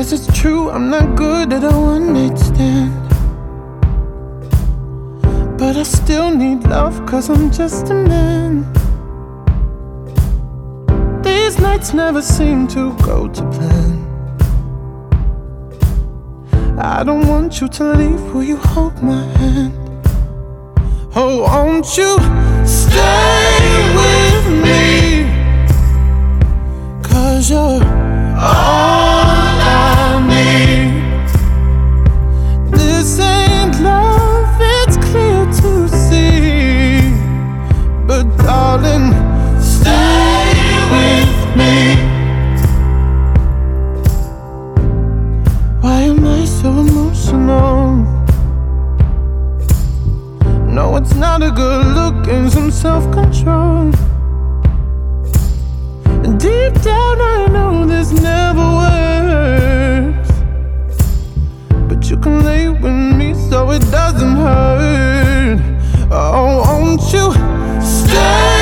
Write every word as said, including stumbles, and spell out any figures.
Guess it's true, I'm not good at a one-night stand, but I still need love, cause I'm just a man. These nights never seem to go to plan. I don't want you to leave, will you hold my hand? Oh, won't you stay with me? Cause you're all I need. This ain't love, it's clear to see, but darling, stay with me. Why am I so emotional? No, it's not a good look and some self-control. Deep down I know this never works, but you can lay with me so it doesn't hurt. Oh, won't you stay?